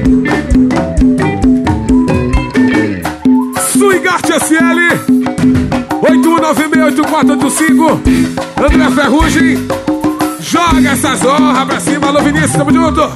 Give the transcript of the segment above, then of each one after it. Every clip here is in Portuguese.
Swingart SL 81968485. André Ferrugem, joga essa zorra pra cima. Alô Vinícius, tamo junto.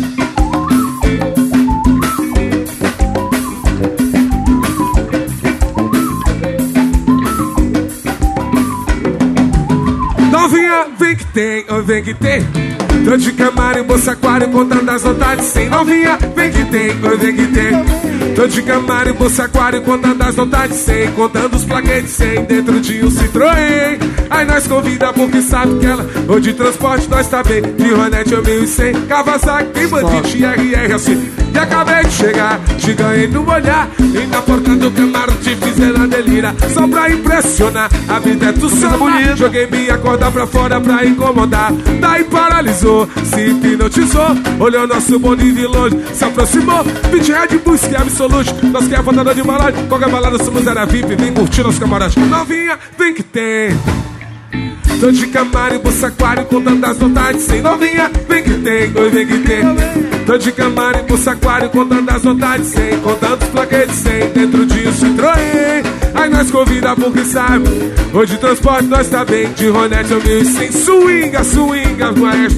Novinha, vem que tem, oh, vem que tem. Tô de Camaro em bolsa aquário, contando as notas de 100. Novinha, vem que tem, oh, vem que tem. Tô de Camaro em bolsa aquário, contando as notas de 100. Contando os plaquetes de 100 dentro de um Citroën. Aí nós convida porque sabe que ela, ou de transporte nós tá bem. De Ronete ou 1100, Kawasaki, Bandit, RR assim. E acabei de chegar, te ganhei no olhar. E na porta do Camaro te fiz ela delira. Só pra impressionar, a vida é tu sonhar. Joguei minha corda pra fora pra incomodar. Daí paralisou, se hipnotizou. Olhou nosso bonde de longe, se aproximou. 20 Red Bull, que é absolute. Nós que é votador de balade. Qualquer balada somos era VIP, vem curtir nosso camarote. Novinha, vem que tem. Tô de Camaro e bolsa aquário, contando as notas de 100. Novinha, vem que tem, oi, vem que tem. Tô de Camaro e bolsa aquário, contando as notas de 100. Contando os plaquetes de 100 dentro de um Citroën. Aí nós convida porque sabe, hoje de transporte nós tá bem. De Ronete ou 1100, swinga, swinga, maestro.